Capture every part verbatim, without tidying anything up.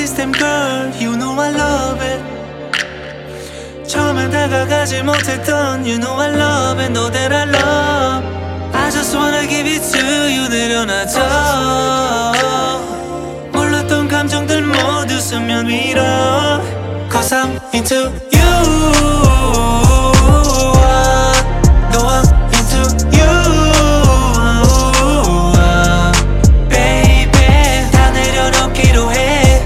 system girl, you know I love it. 처음엔 다가가지 못했던 you know I love it. Know that I love. I just wanna give it to you. 내려놔줘. 몰랐던 감정들 모두 수면 위로. Cause I'm into you. No, I'm into you. Baby, 다 내려놓기로 해.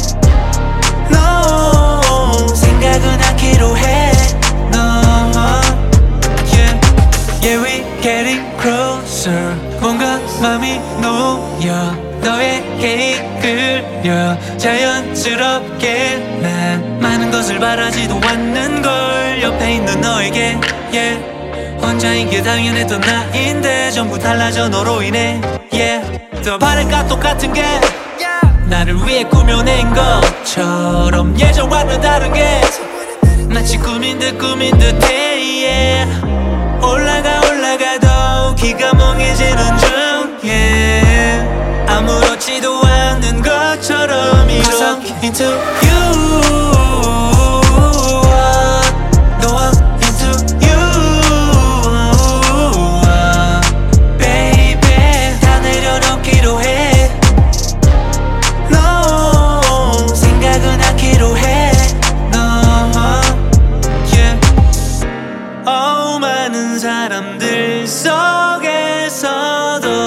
No, 생각은 않기로 해. No, yeah, yeah, we getting closer. 뭔가 맘이 놓여 너에게 이끌려 자연스럽게 난 많은 것을 바라지도 않는걸 옆에 있는 너에게 yeah. 혼자인 게 당연했던 나인데 전부 달라져 너로 인해 yeah. 더 바랄까 똑같은 게 나를 위해 꾸며낸 것처럼 예전과는 다른 게 마치 꿈인 듯 꿈인 듯해 yeah. 올라가 올라가도 기가 멍해지는 중 yeah. 아무렇지도 않은 것처럼 이렇게 into you. No, I'm into you. Baby, 다 내려놓기로 해. No, 생각은 않기로 해. No, yeah. Oh, 많은 사람들 속에서도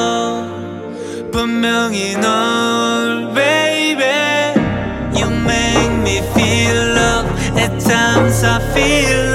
분명히 널 baby You make me feel love At times I feel